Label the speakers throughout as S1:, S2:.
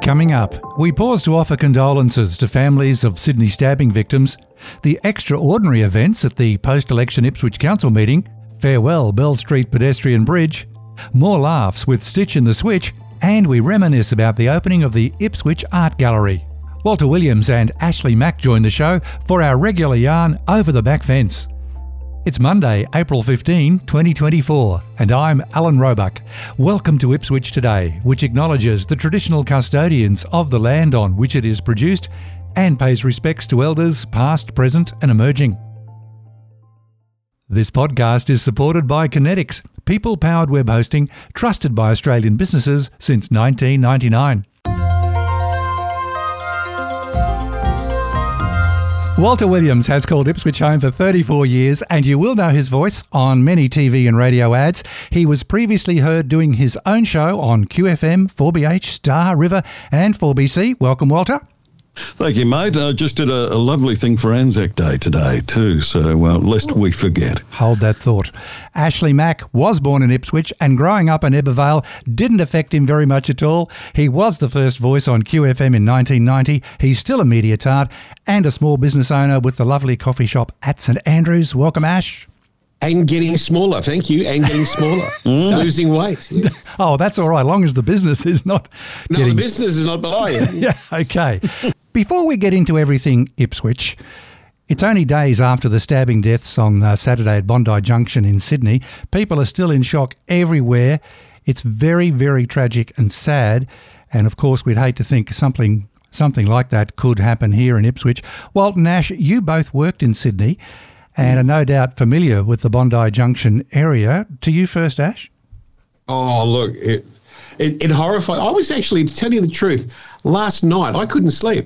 S1: Coming up, we pause to offer condolences to families of Sydney stabbing victims, the extraordinary events at the post-election Ipswich Council meeting, farewell Bell Street pedestrian bridge, more laughs with Stitch in the Switch, and we reminisce about the opening of the Ipswich Art Gallery. Walter Williams and Ashley Mack join the show for our regular yarn over the back fence. It's Monday, April 15, 2024, and I'm Alan Roebuck. Welcome to Ipswich Today, which acknowledges the traditional custodians of the land on which it is produced and pays respects to elders past, present and emerging. This podcast is supported by Kinetics, people-powered web hosting trusted by Australian businesses since 1999. Walter Williams has called Ipswich home for 34 years, and you will know his voice on many TV and radio ads. He was previously heard doing his own show on QFM, 4BH, Star, River and 4BC. Welcome, Walter.
S2: Thank you, mate. I just did a lovely thing for Anzac Day today too, so lest we forget.
S1: Hold that thought. Ashley Mack was born in Ipswich, and growing up in Ebbw didn't affect him very much at all. He was the first voice on QFM in 1990. He's still a media tart and a small business owner with the lovely coffee shop at St Andrews. Welcome, Ash.
S3: And getting smaller, thank you, and getting smaller, losing weight. Yeah.
S1: Oh, that's all right, long as the business is not
S3: the business is not below you.
S1: Yeah, okay. Before we get into everything Ipswich, it's only days after the stabbing deaths on Saturday at Bondi Junction in Sydney. People are still in shock everywhere. It's very, very tragic and sad, and of course we'd hate to think something like that could happen here in Ipswich. Walt and Ash, you both worked in Sydney and are no doubt familiar with the Bondi Junction area. To you first, Ash?
S3: Oh, look, it horrified. I was actually, to tell you the truth, last night I couldn't sleep.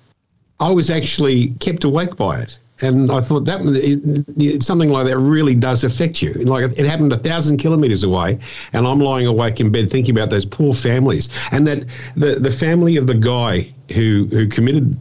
S3: I was actually kept awake by it. And I thought something like that really does affect you. Like it happened 1,000 kilometres away, and I'm lying awake in bed thinking about those poor families, and that the family of the guy who committed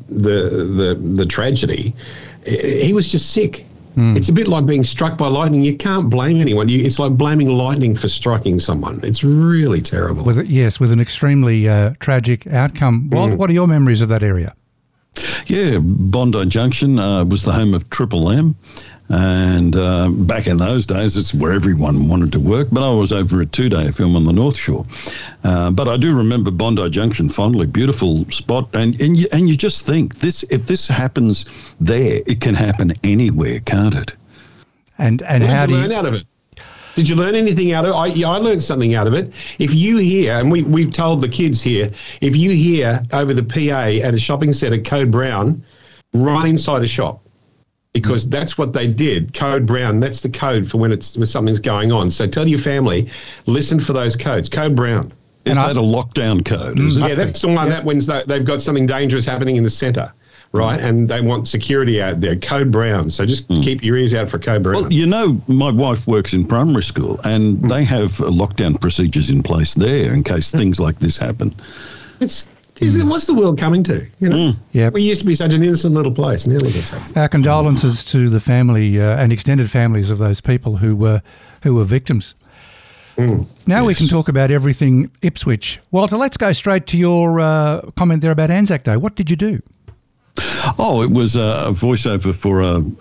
S3: the tragedy, he was just sick. It's a bit like being struck by lightning. You can't blame anyone. It's like blaming lightning for striking someone. It's really terrible.
S1: With an extremely tragic outcome. What are your memories of that area?
S2: Yeah, Bondi Junction was the home of Triple M. And back in those days, it's where everyone wanted to work. But I was over at 2 Day Film on the North Shore. But I do remember Bondi Junction fondly, beautiful spot. And you just think, if this happens there, it can happen anywhere, can't it?
S3: And how do you learn out of it? Did you learn anything out of it? I learned something out of it. If you hear, and we've told the kids here, if you hear over the PA at a shopping centre Code Brown, run inside a shop. Because that's what they did. Code Brown, that's the code for when something's going on. So tell your family, listen for those codes. Code Brown.
S2: Is that a lockdown code? Is it?
S3: Yeah, that's the one that when they've got something dangerous happening in the centre, right? And they want security out there. Code Brown. So just keep your ears out for Code Brown.
S2: Well, you know, my wife works in primary school, and they have lockdown procedures in place there in case things like this happen.
S3: What's the world coming to? You know,
S1: Yep.
S3: We used to be such an innocent little place. Nearly the same.
S1: Our condolences to the family and extended families of those people who were victims. Now we can talk about everything Ipswich. Walter, let's go straight to your comment there about Anzac Day. What did you do?
S2: Oh, it was a voiceover for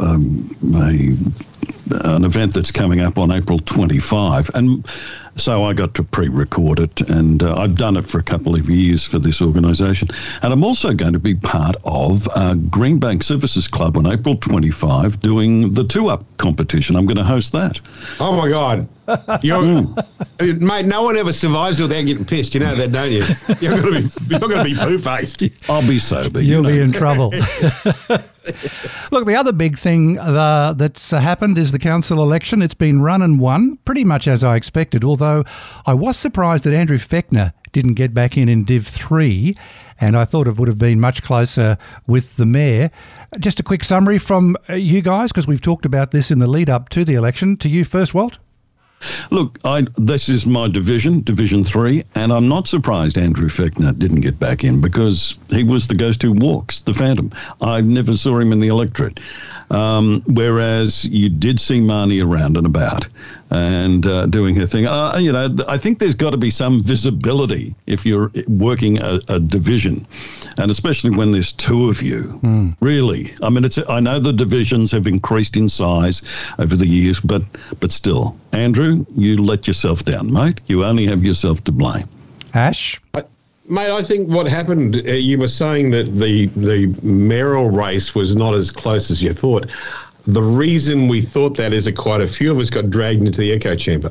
S2: an event that's coming up on April 25, and so I got to pre-record it, and I've done it for a couple of years for this organisation. And I'm also going to be part of Greenbank Services Club on April 25 doing the 2-Up competition. I'm going to host that.
S3: Oh, my God. Mate, no one ever survives without getting pissed. You know that, don't you? You're going to be poo-faced.
S2: I'll be sober.
S1: You'll be in trouble. Look, the other big thing that's happened is the council election. It's been run and won pretty much as I expected, although I was surprised that Andrew Fechner didn't get back in Div 3, and I thought it would have been much closer with the mayor. Just a quick summary from you guys, because we've talked about this in the lead up to the election. To you first, Walt.
S2: Look, this is my Division 3, and I'm not surprised Andrew Fechner didn't get back in because he was the ghost who walks, the Phantom. I never saw him in the electorate. Whereas you did see Marnie around and about. and doing her thing. I think there's got to be some visibility if you're working a division, and especially when there's two of you. Really, I mean, I know the divisions have increased in size over the years, but still, Andrew, you let yourself down, mate. You only have yourself to blame.
S1: Ash?
S3: Mate, I think what happened, you were saying that the mayoral race was not as close as you thought. The reason we thought that is that quite a few of us got dragged into the echo chamber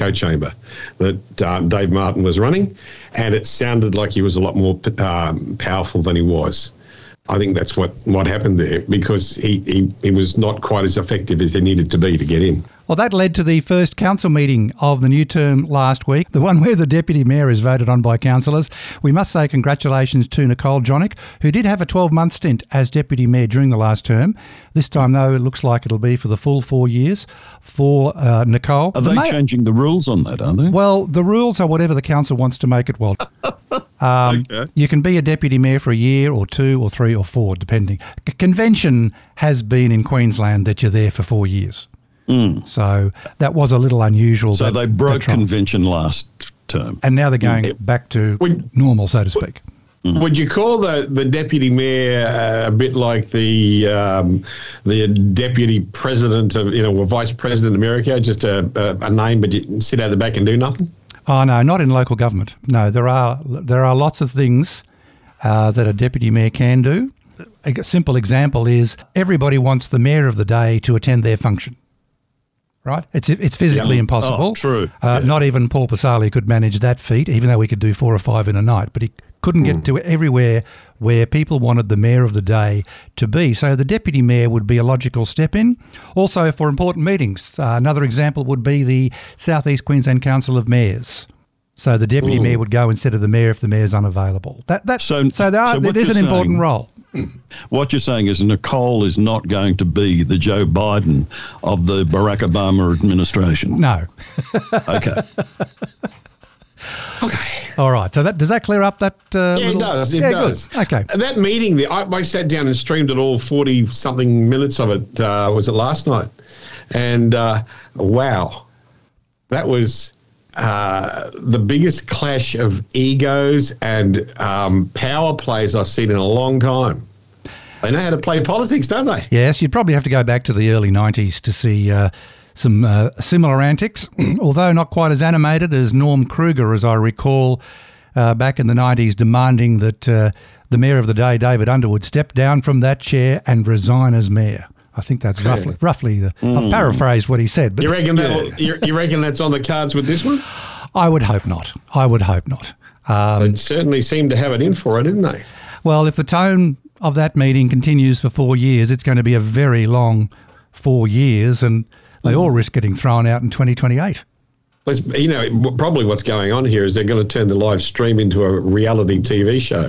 S3: that Dave Martin was running, and it sounded like he was a lot more powerful than he was. I think that's what happened there, because he was not quite as effective as he needed to be to get in.
S1: Well, that led to the first council meeting of the new term last week, the one where the Deputy Mayor is voted on by councillors. We must say congratulations to Nicole Jonick, who did have a 12-month stint as Deputy Mayor during the last term. This time, though, it looks like it'll be for the full 4 years for Nicole.
S2: Are they changing the rules on that, are they?
S1: Well, the rules are whatever the council wants to make it, Walt.
S2: Okay.
S1: You can be a Deputy Mayor for a year or 2 or 3 or 4, depending. Convention has been in Queensland that you're there for 4 years. So that was a little unusual.
S2: So they broke convention last term.
S1: And now they're going back to normal, so to speak.
S3: Would you call the deputy mayor a bit like the deputy president of, or vice president of America, just a name, but you sit out the back and do nothing?
S1: Oh, no, not in local government. No, there are lots of things that a deputy mayor can do. A simple example is everybody wants the mayor of the day to attend their function. Right? It's physically impossible.
S2: Oh, true.
S1: Not even Paul Pasali could manage that feat, even though we could do 4 or 5 in a night. But he couldn't get to everywhere where people wanted the mayor of the day to be. So the deputy mayor would be a logical step in. Also for important meetings. Another example would be the South East Queensland Council of Mayors. So the deputy mayor would go instead of the mayor if the mayor's unavailable. It is an important role.
S2: What you're saying is Nicole is not going to be the Joe Biden of the Barack Obama administration.
S1: No.
S2: Okay.
S3: Okay.
S1: All right. So does that clear up that?
S3: It does. It does.
S1: Good. Okay.
S3: And that meeting, I sat down and streamed it all, 40-something minutes of it, was it last night? And wow, that was the biggest clash of egos and power plays I've seen in a long time. They know how to play politics, don't they?
S1: Yes, you'd probably have to go back to the early 90s to see some similar antics, although not quite as animated as Norm Kruger, as I recall, back in the 90s, demanding that the Mayor of the day, David Underwood, step down from that chair and resign as Mayor. I think that's roughly I've paraphrased what he said. But
S3: you reckon you reckon that's on the cards with this one?
S1: I would hope not.
S3: They certainly seemed to have it in for it, didn't they?
S1: Well, if the tone of that meeting continues for 4 years, it's going to be a very long 4 years, and they all risk getting thrown out in 2028.
S3: Probably what's going on here is they're going to turn the live stream into a reality TV show.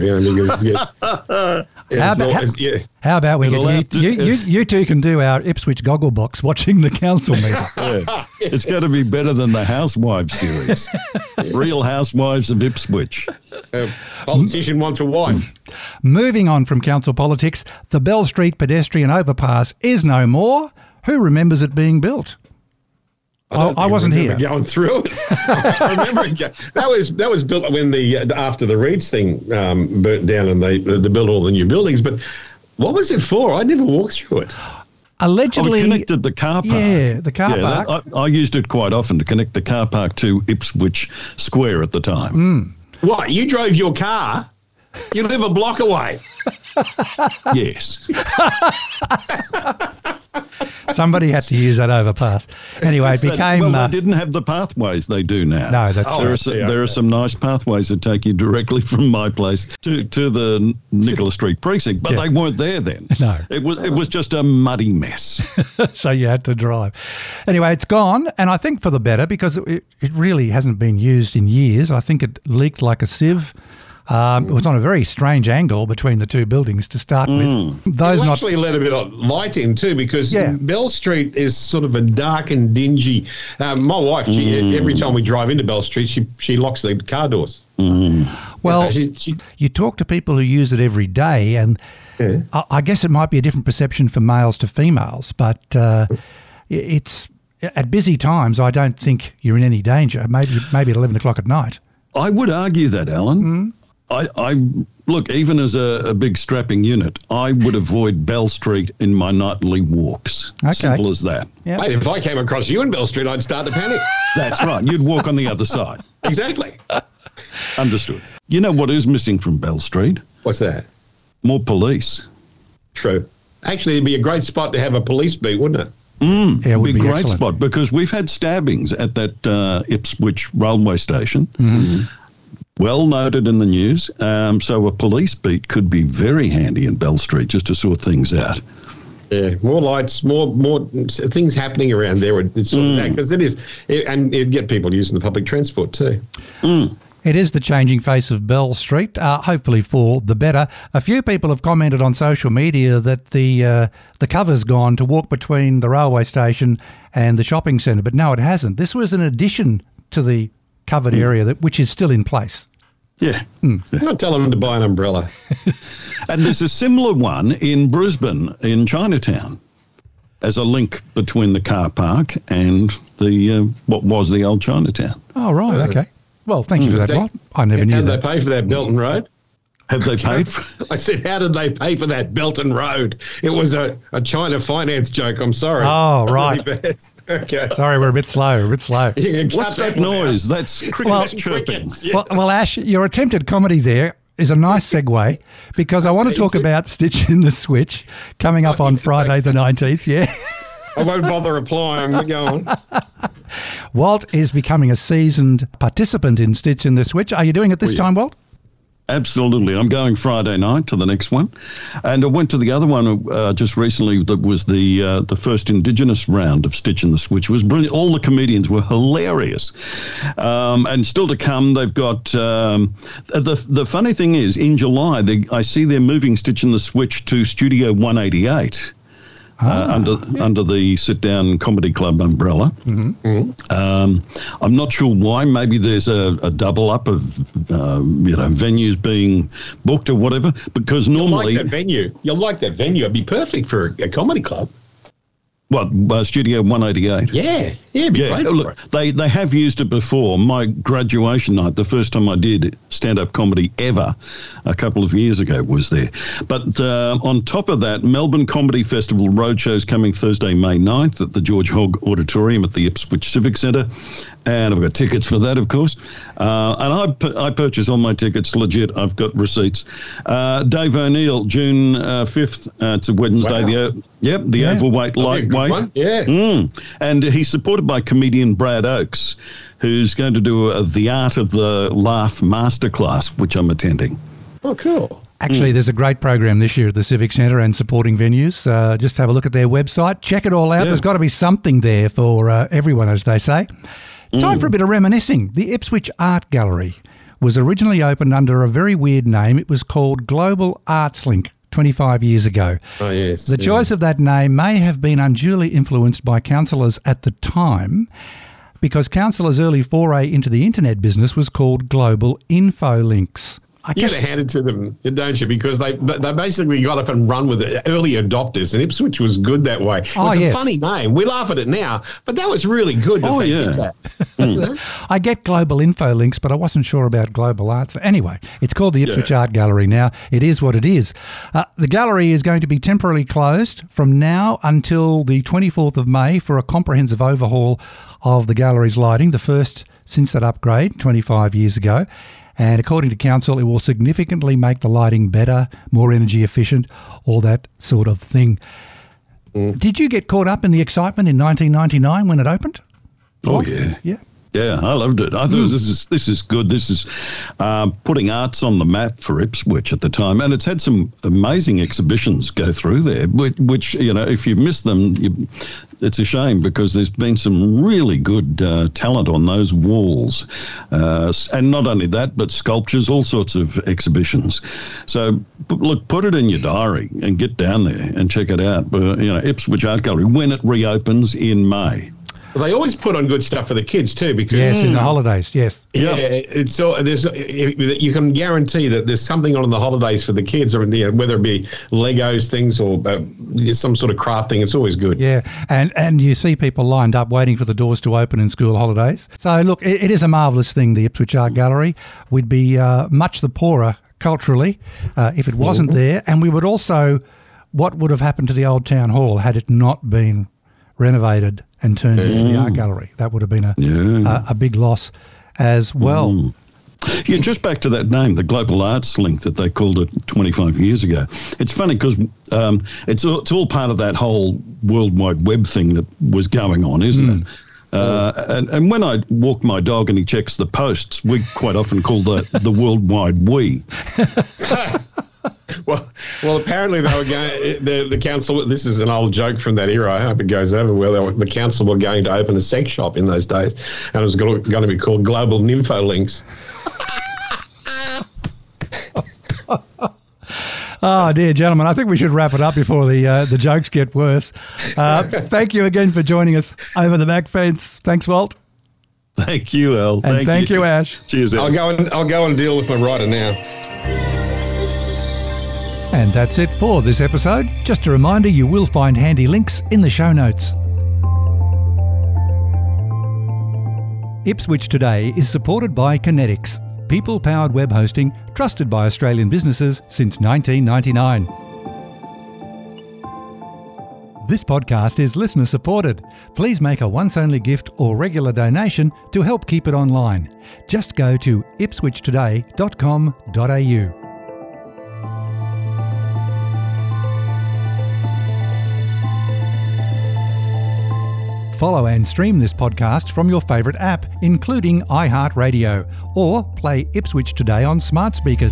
S1: How about you two can do our Ipswich Gogglebox watching the council meeting?
S2: Yeah. It's going to be better than the Housewives series. Real Housewives of Ipswich.
S3: Politician wants a wife.
S1: Moving on from council politics, the Bell Street pedestrian overpass is no more. Who remembers it being built? I wasn't here.
S3: Going through it. I remember that was built when after the Reeds thing burnt down and they built all the new buildings. But what was it for? I never walked through it.
S1: Allegedly,
S2: connected the car park.
S1: Yeah, the car park.
S2: I used it quite often to connect the car park to Ipswich Square at the time.
S3: What? You drove your car? You live a block away.
S2: Yes.
S1: Somebody had to use that overpass. Anyway, it became...
S2: Well, they didn't have the pathways they do now.
S1: No, that's
S2: there are some nice pathways that take you directly from my place to the Nicola Street precinct, but they weren't there then.
S1: No.
S2: It was just a muddy mess.
S1: So you had to drive. Anyway, it's gone, and I think for the better, because it really hasn't been used in years. I think it leaked like a sieve. It was on a very strange angle between the two buildings to start with. Those
S3: actually let a bit of light in too, because Bell Street is sort of a dark and dingy. My wife, every time we drive into Bell Street, she locks the car doors.
S1: Well, you talk to people who use it every day, and I guess it might be a different perception from males to females, but it's at busy times, I don't think you're in any danger. Maybe at 11 o'clock at night.
S2: I would argue that, Alan. I look, even as a big strapping unit, I would avoid Bell Street in my nightly walks.
S1: Okay.
S2: Simple as that.
S1: Yep.
S3: Mate, if I came across you in Bell Street, I'd start to panic.
S2: That's right. You'd walk on the other side.
S3: Exactly.
S2: Understood. You know what is missing from Bell Street?
S3: What's that?
S2: More police.
S3: True. Actually, it'd be a great spot to have a police beat, wouldn't it?
S1: Yeah, it would
S2: Be a great
S1: excellent.
S2: spot because we've had stabbings at that Ipswich railway station. Well noted in the news. So a police beat could be very handy in Bell Street just to sort things out.
S3: Yeah, more lights, more things happening around there. It's sort of that because and it'd get people using the public transport too.
S1: It is the changing face of Bell Street, hopefully for the better. A few people have commented on social media that the cover's gone to walk between the railway station and the shopping centre, but no, it hasn't. This was an addition to the covered area which is still in place.
S2: Yeah.
S3: Not tell them to buy an umbrella.
S2: And there's a similar one in Brisbane, in Chinatown, as a link between the car park and the what was the old Chinatown.
S1: Oh, right, okay. Well, thank you for that, Walt. I never knew
S3: How did
S1: that.
S3: they pay for that Belton Road?
S2: Have they paid for
S3: I said, how did they pay for that Belton Road? It was a China finance joke. I'm sorry.
S1: Oh, right.
S3: Really bad. Okay.
S1: Sorry, we're a bit slow.
S3: You can cut
S2: What's that
S3: one out.
S2: noise? That's crickets chirping.
S3: Crickets, yeah.
S1: Well, Ash, your attempted comedy there is a nice segue because I want to talk about Stitch in the Switch coming up on Friday the 19th, yeah.
S3: I won't bother replying. Go on.
S1: Walt is becoming a seasoned participant in Stitch in the Switch. Are you doing it this time, Walt?
S2: Absolutely. I'm going Friday night to the next one. And I went to the other one just recently that was the first Indigenous round of Stitch in the Switch. It was brilliant. All the comedians were hilarious. And still to come, they've got... the funny thing is, in July, I see they're moving Stitch in the Switch to Studio 188. Under the Sit Down Comedy Club umbrella. I'm not sure why. Maybe there's a double up of venues being booked or whatever. Because normally
S3: You'll like that venue. It'd be perfect for a comedy club.
S2: What, Studio 188?
S3: Yeah, it'd be great.
S2: Look, they have used it before. My graduation night, the first time I did stand-up comedy ever, a couple of years ago, was there. But on top of that, Melbourne Comedy Festival Roadshow is coming Thursday, May 9th at the George Hogg Auditorium at the Ipswich Civic Centre. And I've got tickets for that, of course. And I purchase all my tickets legit. I've got receipts. Dave O'Neill, June 5th. It's a Wednesday.
S3: Wow.
S2: The overweight lightweight.
S3: Yeah.
S2: And he's supported by comedian Brad Oakes, who's going to do the Art of the Laugh Masterclass, which I'm attending.
S3: Oh, cool.
S1: Actually, there's a great program this year at the Civic Centre and supporting venues. Just have a look at their website. Check it all out.
S2: Yeah.
S1: There's got to be something there for everyone, as they say. Time for a bit of reminiscing. The Ipswich Art Gallery was originally opened under a very weird name. It was called Global Arts Link 25 years ago.
S3: Oh, yes.
S1: The choice of that name may have been unduly influenced by councillors at the time, because councillors' early foray into the internet business was called Global Infolinks.
S3: You got to hand it to them, don't you? Because they basically got up and run with it, early adopters, and Ipswich was good that way. It was a funny name. We laugh at it now, but that was really good. That they did that.
S1: I get Global Infolinks, but I wasn't sure about Global Arts. Anyway, it's called the Ipswich Art Gallery now. It is what it is. The gallery is going to be temporarily closed from now until the 24th of May for a comprehensive overhaul of the gallery's lighting, the first since that upgrade 25 years ago. And according to council, it will significantly make the lighting better, more energy efficient, all that sort of thing. Did you get caught up in the excitement in 1999 when it opened?
S2: Oh, yeah.
S1: Yeah.
S2: Yeah, I loved it. I thought this is good. This is putting arts on the map for Ipswich at the time. And it's had some amazing exhibitions go through there, which if you miss them, it's a shame because there's been some really good talent on those walls. And not only that, but sculptures, all sorts of exhibitions. So, look, put it in your diary and get down there and check it out. Ipswich Art Gallery, when it reopens in May.
S3: They always put on good stuff for the kids too, because
S1: Yes, in the holidays, yes.
S3: yeah, it's all, you can guarantee that there's something on in the holidays for the kids, or whether it be Legos things or some sort of craft thing. It's always good.
S1: Yeah, and you see people lined up waiting for the doors to open in school holidays. So look, it is a marvellous thing, the Ipswich Art Gallery. We'd be much the poorer culturally if it wasn't there, and we would also, what would have happened to the old town hall had it not been renovated and turned into the art gallery? That would have been a big loss as well.
S2: Yeah, just back to that name, the Global Arts Link that they called it 25 years ago. It's funny because it's all part of that whole World Wide Web thing that was going on, isn't it? And when I walk my dog and he checks the posts, we quite often call the World Wide We.
S3: Well, apparently they were going. The council. This is an old joke from that era. I hope it goes over well. The council were going to open a sex shop in those days, and it was going to be called Global Nympholinks.
S1: Oh, dear gentlemen, I think we should wrap it up before the jokes get worse. Thank you again for joining us over the back fence. Thanks, Walt.
S2: Thank you, Al.
S1: And thank you, Ash.
S2: Cheers, Al.
S3: I'll go and deal with my writer now.
S1: And that's it for this episode. Just a reminder, you will find handy links in the show notes. Ipswich Today is supported by Kinetics, people-powered web hosting trusted by Australian businesses since 1999. This podcast is listener-supported. Please make a once-only gift or regular donation to help keep it online. Just go to ipswichtoday.com.au. Follow and stream this podcast from your favourite app, including iHeartRadio, or play Ipswich Today on smart speakers.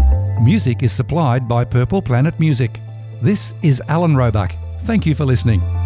S1: Music is supplied by Purple Planet Music. This is Alan Roebuck. Thank you for listening.